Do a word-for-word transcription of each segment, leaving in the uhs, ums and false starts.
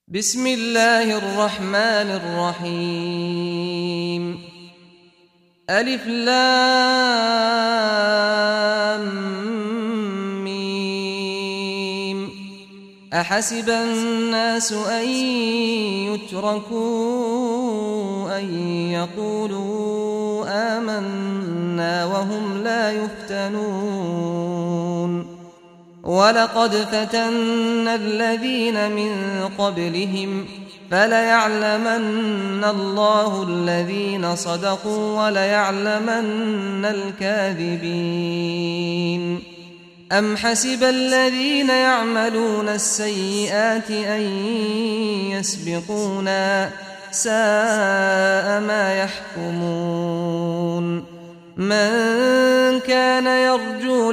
بسم الله الرحمن الرحيم. ألف لام ميم. أحسب الناس أن يتركوا أن يقولوا آمنا وهم لا يفتنون. ولقد فتنا الذين من قبلهم فليعلمن الله الذين صدقوا وليعلمن الكاذبين. أم حسب الذين يعملون السيئات أن يسبقونا ساء ما يحكمون. من كان يرجو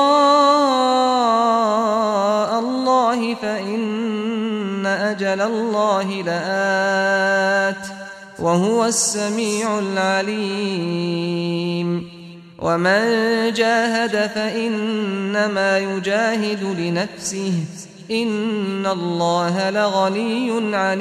لقاء الله فإن أجل الله لآت وهو السميع العليم. ومن جاهد فإنما يجاهد لنفسه إن الله لغني عن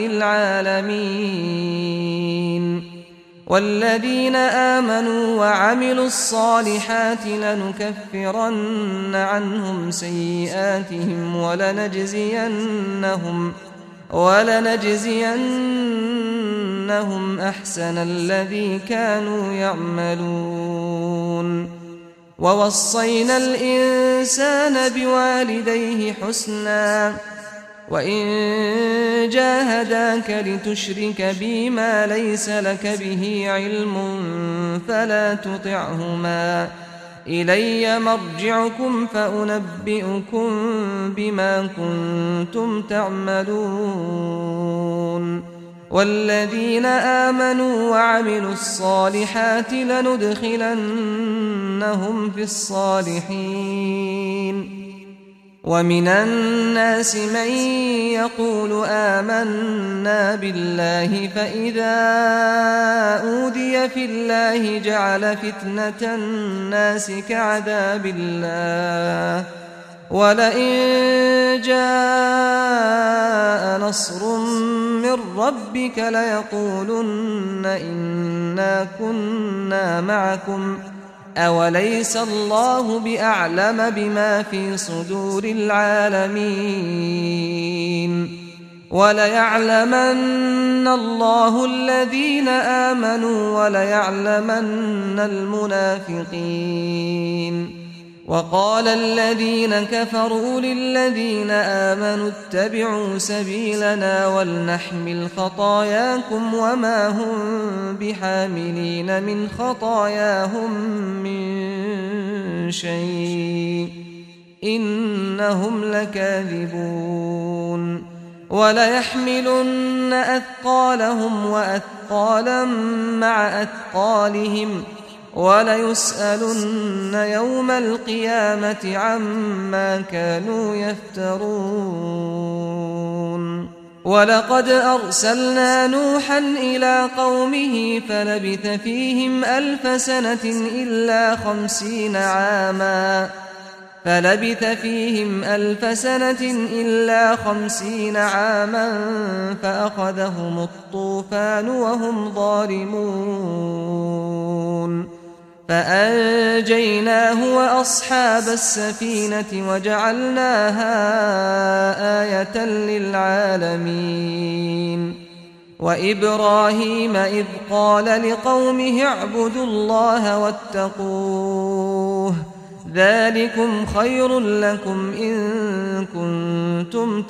العالمين. والذين آمنوا وعملوا الصالحات لنكفرن عنهم سيئاتهم ولنجزينهم ولنجزينهم أحسن الذي كانوا يعملون. ووصينا الإنسان بوالديه حسنا وإن جاهداك لتشرك بي ما ليس لك به علم فلا تطعهما إلي مرجعكم فأنبئكم بما كنتم تعملون. والذين آمنوا وعملوا الصالحات لندخلنهم في الصالحين. ومن الناس من يقول آمنا بالله فإذا أوذي في الله جعل فتنة الناس كعذاب الله ولئن جاء نصر من ربك ليقولن إنا كنا معكم أوليس الله بأعلم بما في صدور العالمين. وليعلمن الله الذين آمنوا وليعلمن المنافقين. وقال الذين كفروا للذين آمنوا اتبعوا سبيلنا ولنحمل خطاياكم وما هم بحاملين من خطاياهم من شيء إنهم لكاذبون. وليحملن أثقالهم وأثقالا مع أثقالهم وليسألن يوم القيامة عما كانوا يفترون. ولقد أرسلنا نوحا إلى قومه فلبث فيهم ألف سنة إلا خمسين عاما فلبث فيهم ألف سنة إلا خمسين عاما فأخذهم الطوفان وهم ظالمون. فأنجيناه وأصحاب السفينة وجعلناها آية للعالمين. وإبراهيم إذ قال لقومه اعبدوا الله واتقوه ذلكم خير لكم إن كنتم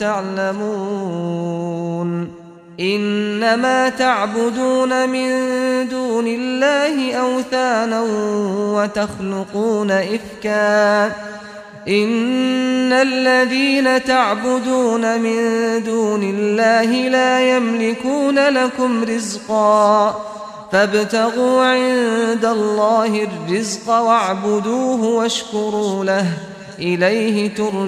تعلمون. إنما تعبدون من دون الله أوثانا وتخلقون إفكا إن الذين تعبدون من دون الله لا يملكون لكم رزقا فابتغوا عند الله الرزق واعبدوه واشكروا له إليه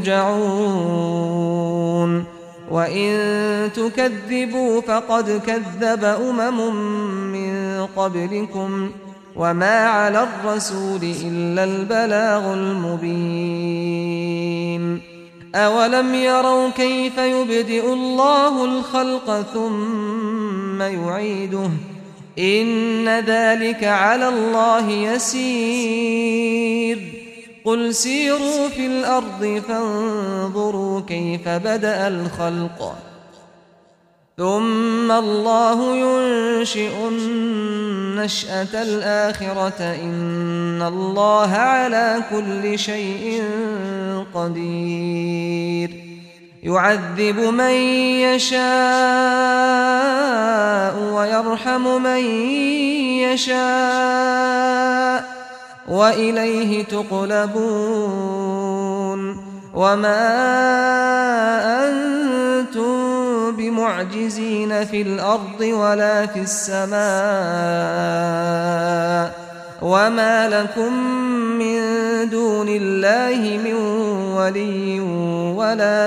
ترجعون. وإن تكذبوا فقد كذب أمم من قبلكم وما على الرسول إلا البلاغ المبين. أولم يروا كيف يبدئ الله الخلق ثم يعيده إن ذلك على الله يسير قل سيروا في الأرض فانظروا كيف بدأ الخلق ثم الله ينشئ النشأة الآخرة إن الله على كل شيء قدير يعذب من يشاء ويرحم من يشاء وإليه تقلبون وما أنتم بمعجزين في الأرض ولا في السماء وما لكم من دون الله من ولي ولا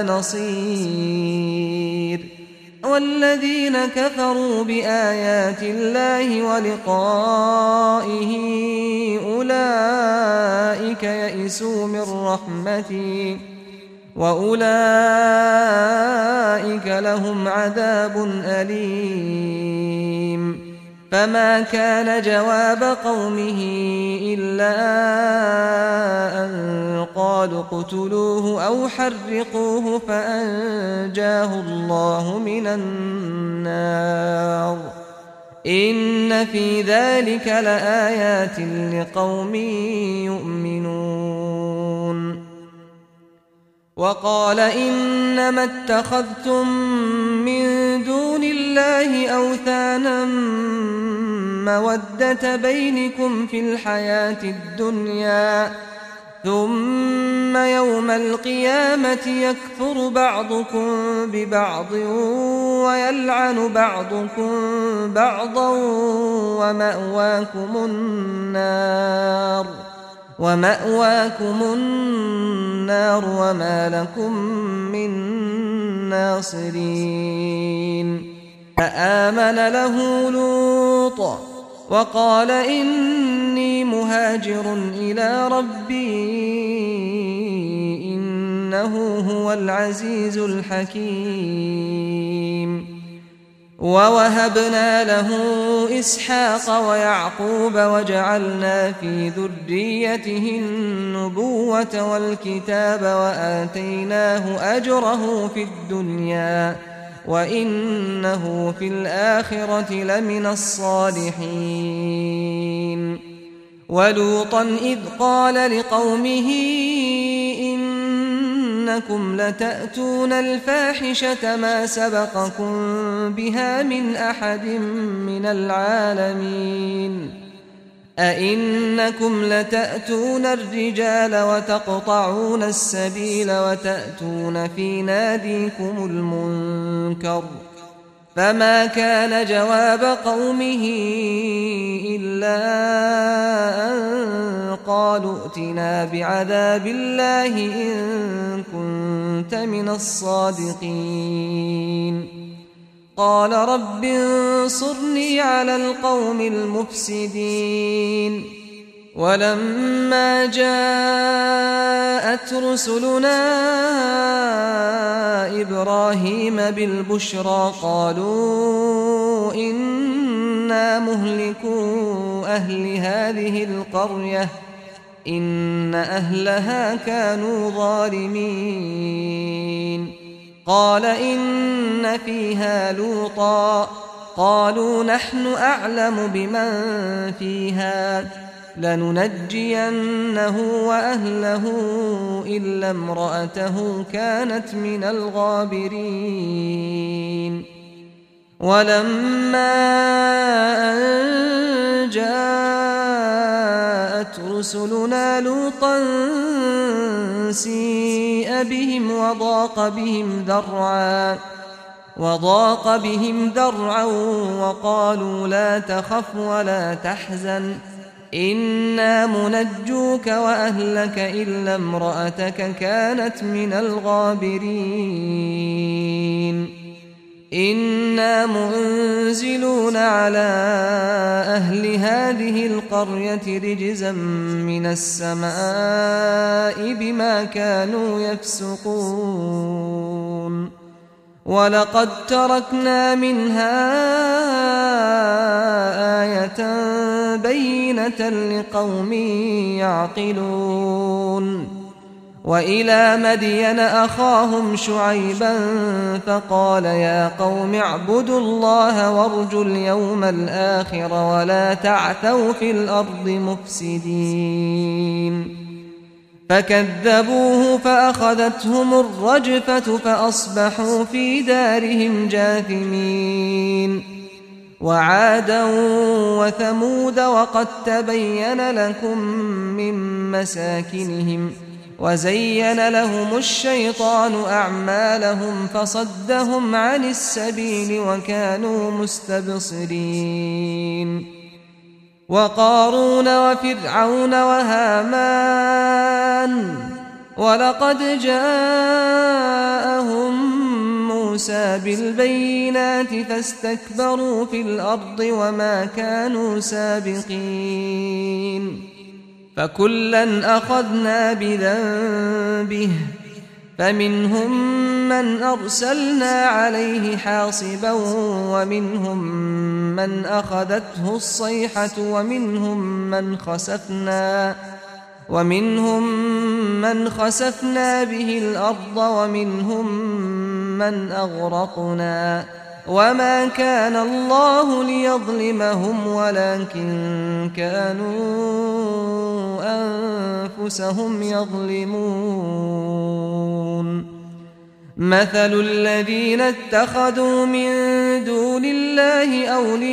نصير والذين كفروا بآيات الله ولقائه أولئك يئسوا من رحمتي وأولئك لهم عذاب أليم فما كان جواب قومه إلا أن قالوا اقتلوه أو حرقوه فأنجاه الله من النار إن في ذلك لآيات لقوم يؤمنون وقال إنما اتخذتم من دون الله أوثانا مودة بينكم في الحياة الدنيا ثم يوم القيامة يكفر بعضكم ببعض ويلعن بعضكم بعضا ومأواكم النار ومأواكم النار وما لكم من ناصرين فآمن له لوط وقال إني مهاجر إلى ربي إنه هو العزيز الحكيم ووهبنا له إسحاق ويعقوب وجعلنا في ذريته النبوة والكتاب وآتيناه أجره في الدنيا وإنه في الآخرة لمن الصالحين ولوطا إذ قال لقومه إنكم لتأتون الفاحشة ما سبقكم بها من أحد من العالمين أئنكم لتأتون الرجال وتقطعون السبيل وتأتون في ناديكم المنكر فما كان جواب قومه إلا أن قالوا ائتنا بعذاب الله إن كنت من الصادقين قال رب انصرني على القوم المفسدين ولما جاءت رسلنا إبراهيم بالبشرى قالوا إنا مهلكو أهل هذه القرية إن أهلها كانوا ظالمين قال إن فيها لوطا قالوا نحن أعلم بمن فيها لننجينه وأهله إلا امرأته كانت من الغابرين ولما أن جاءت رسلنا لوطا سيء بهم وضاق بهم ذرعا وضاق بهم ذرعا وقالوا لا تخف ولا تحزن إنا منجوك وأهلك إلا امرأتك كانت من الغابرين إنا منزلون على أهل هذه القرية رجزا من السماء بما كانوا يفسقون ولقد تركنا منها آية بينة لقوم يعقلون وإلى مدين أخاهم شعيبا فقال يا قوم اعبدوا الله وارجوا اليوم الآخر ولا تعثوا في الأرض مفسدين فكذبوه فأخذتهم الرجفة فأصبحوا في دارهم جاثمين وعادا وثمود وقد تبين لكم من مساكنهم وزين لهم الشيطان أعمالهم فصدهم عن السبيل وكانوا مستبصرين وقارون وفرعون وهامان ولقد جاءهم موسى بالبينات فاستكبروا في الأرض وما كانوا سابقين فكلا أخذنا بذنبه فمنهم من أرسلنا عليه حاصبا ومنهم من أخذته الصيحة ومنهم من خسفنا ومنهم من خسفنا به الأرض ومنهم من أغرقنا وما كان الله ليظلمهم ولكن كانوا أنفسهم يظلمون مثل الذين اتخذوا من دون الله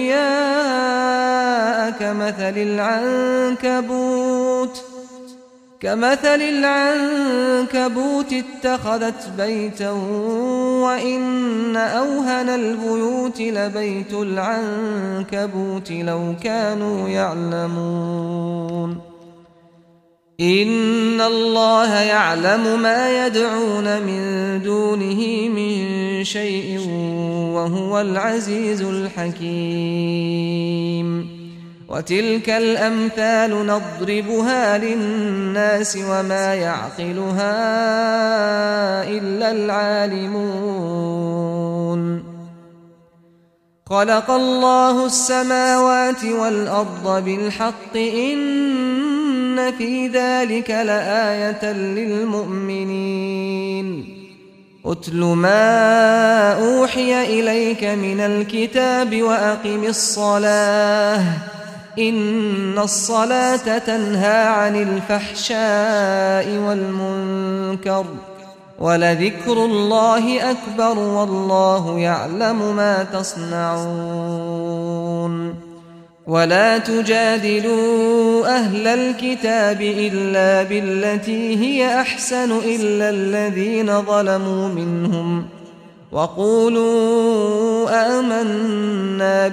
أولياء كمثل العنكبوت كمثل العنكبوت اتخذت بيتا وإن أوهن البيوت لبيت العنكبوت لو كانوا يعلمون إن الله يعلم ما يدعون من دونه من شيء وهو العزيز الحكيم وتلك الأمثال نضربها للناس وما يعقلها إلا العالمون خلق الله السماوات والأرض بالحق إن في ذلك لآية للمؤمنين أتل ما أوحي إليك من الكتاب وأقم الصلاة إن الصلاة تنهى عن الفحشاء والمنكر ولذكر الله أكبر والله يعلم ما تصنعون ولا تجادلوا أهل الكتاب إلا بالتي هي أحسن إلا الذين ظلموا منهم وقولوا آمنا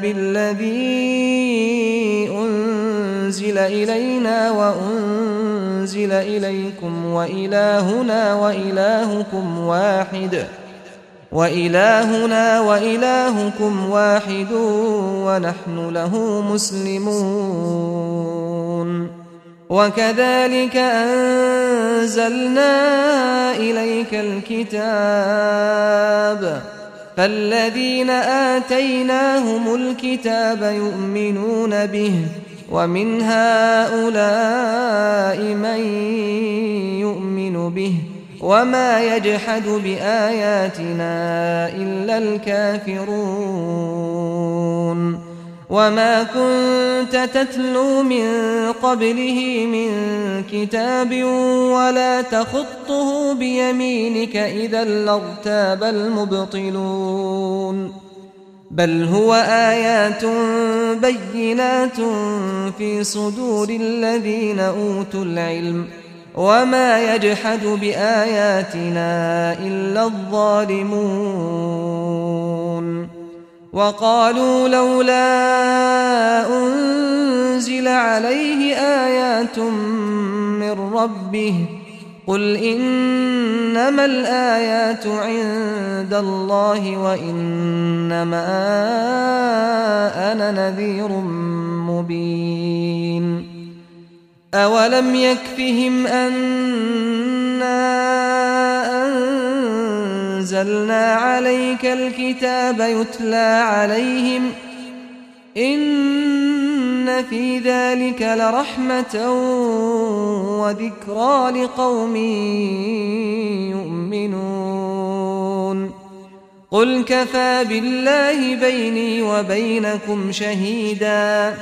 بالذي أنزل إلينا وأنزل إليكم وإلهنا وإلهكم واحد وإلهنا وإلهكم واحد ونحن له مسلمون وكذلك أنزلنا إليك الكتاب فالذين آتيناهم الكتاب يؤمنون به ومن هؤلاء من يؤمن به وما يجحد بآياتنا إلا الكافرون وما كنت تتلو من قبله من كتاب ولا تخطه بيمينك إذا لارتاب المبطلون بل هو آيات بينات في صدور الذين أوتوا العلم وما يجحد بآياتنا إلا الظالمون وقالوا لولا أنزل عليه آيات من ربه قل إنما الآيات عند الله وإنما أنا نذير مبين أولم يكفهم أنا أنزلنا عليك الكتاب يتلى عليهم إن في ذلك لرحمة وذكرى لقوم يؤمنون قل كفى بالله بيني وبينكم شهيدا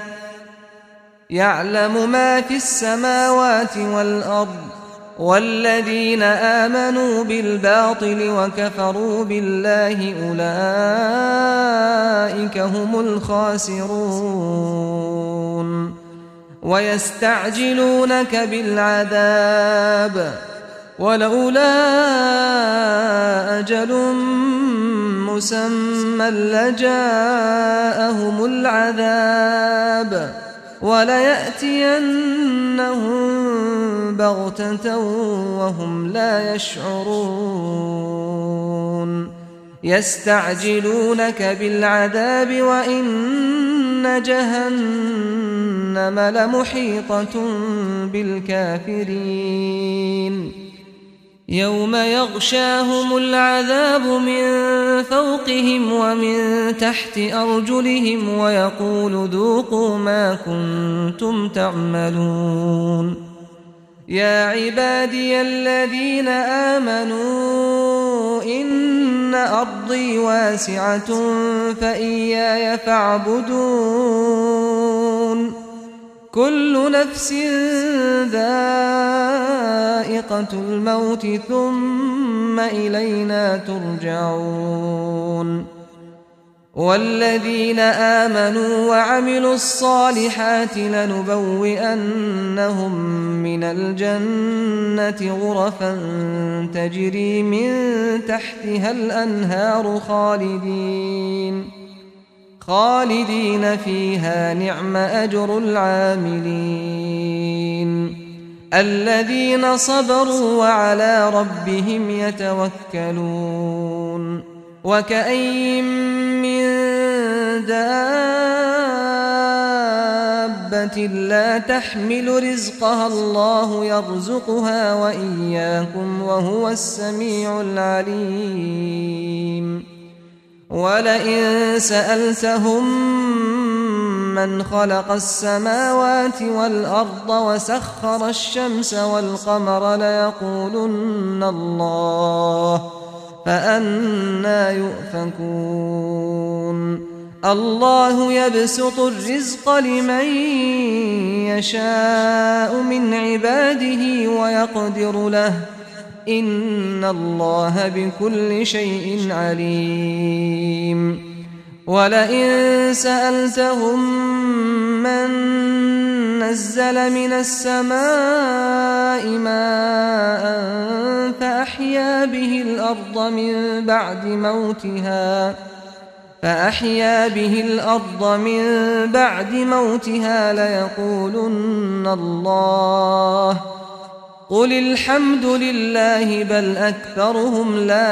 يعلم ما في السماوات والأرض والذين آمنوا بالباطل وكفروا بالله أولئك هم الخاسرون ويستعجلونك بالعذاب ولولا أجل مسمى لجاءهم العذاب وليأتينهم بغتة وهم لا يشعرون يستعجلونك بالعذاب وإن جهنم لمحيطة بالكافرين يوم يغشاهم العذاب من فوقهم ومن تحت أرجلهم ويقول ذوقوا ما كنتم تعملون يا عبادي الذين آمنوا إن أرضي واسعة فإياي فاعبدون كل نفس ذائقة الموت ثم إلينا ترجعون والذين آمنوا وعملوا الصالحات لنبوئنهم من الجنة غرفا تجري من تحتها الأنهار خالدين خالدين فيها نعم أجر العاملين الذين صبروا وعلى ربهم يتوكلون وكأين من دابة لا تحمل رزقها الله يرزقها وإياكم وهو السميع العليم ولئن سألتهم من خلق السماوات والأرض وسخر الشمس والقمر ليقولن الله فأنى يؤفكون الله يبسط الرزق لمن يشاء من عباده ويقدر له إن الله بكل شيء عليم ولئن سألتهم من نزل من السماء ماء فأحيا به الأرض من بعد موتها فأحيا به الأرض من بعد موتها ليقولن الله قل الحمد لله بل أكثرهم لا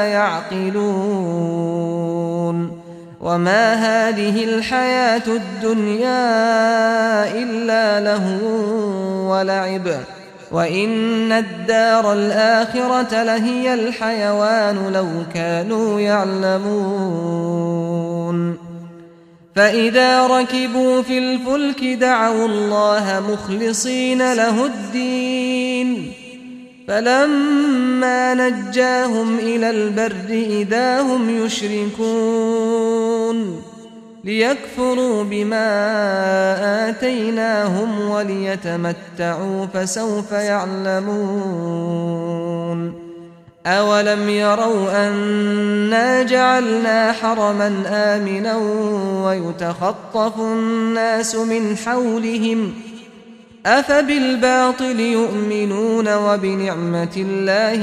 يعقلون وما هذه الحياة الدنيا إلا لهو ولعب وإن الدار الآخرة لهي الحيوان لو كانوا يعلمون فإذا ركبوا في الفلك دعوا الله مخلصين له الدين فلما نجاهم إلى البر إذا هم يشركون ليكفروا بما آتيناهم وليتمتعوا فسوف يعلمون أولم يروا أنا جعلنا حرما آمنا ويتخطف الناس من حولهم أفبالباطل يؤمنون وبنعمة الله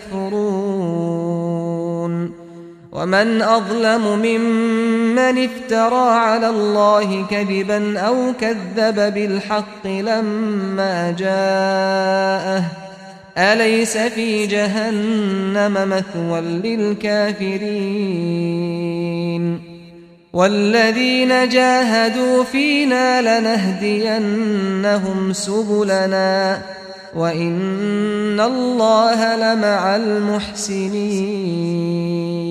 يكفرون ومن أظلم ممن افترى على الله كذبا أو كذب بالحق لما جاءه أليس في جهنم مثوى للكافرين والذين جاهدوا فينا لنهدينهم سبلنا وإن الله لمع المحسنين